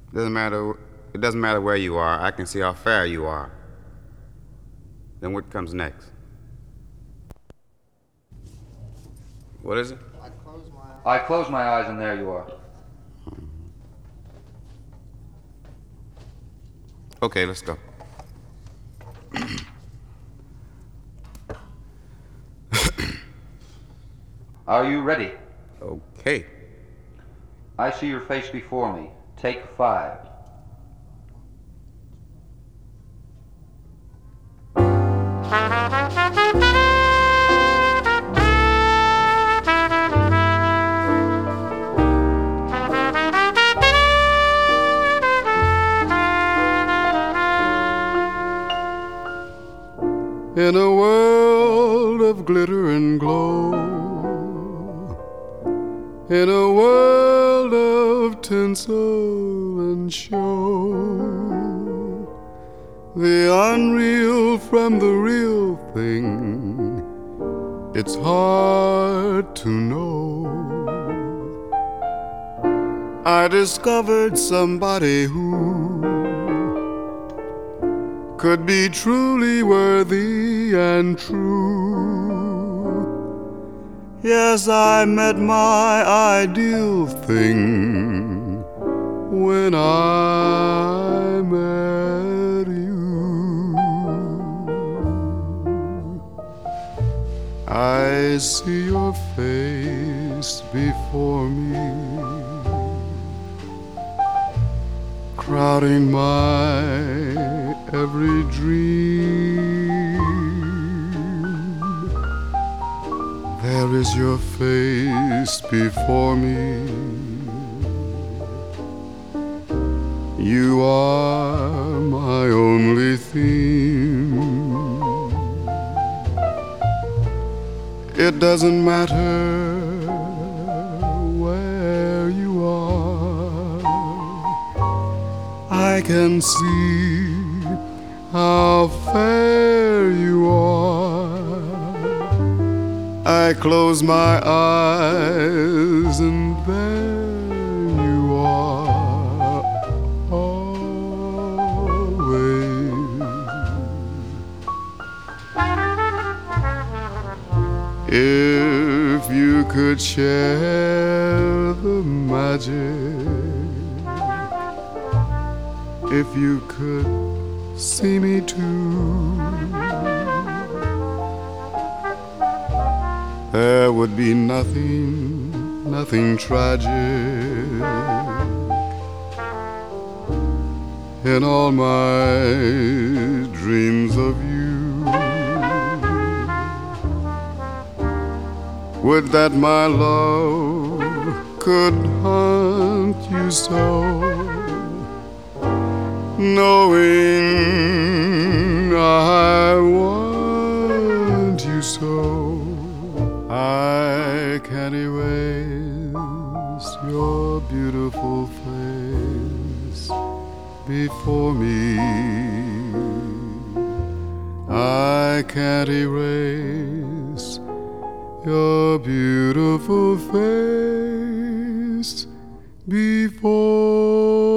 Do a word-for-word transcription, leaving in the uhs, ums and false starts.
Doesn't matter. It doesn't matter where you are. I can see how fair you are. Then what comes next? What is it? I close my eyes. I close my eyes and there you are. Okay, let's go. Are you ready? Okay. I see your face before me. Take five. In a world of glitter and glow, in a world of tinsel and show, the unreal from the real thing, it's hard to know. I discovered somebody who could be truly worthy and true. Yes, I met my ideal thing when I met you. I see your face before me, crowding my every dream. There is your face before me. You are my only theme. It doesn't matter where you are, I can see how fair you are. I close my eyes and there you are, always. If you could share the magic, if you could see me too, there would be nothing, nothing tragic in all my dreams of you. Would that my love could haunt you so, knowing I want you so. I can't erase your beautiful face before me. I can't erase your beautiful face before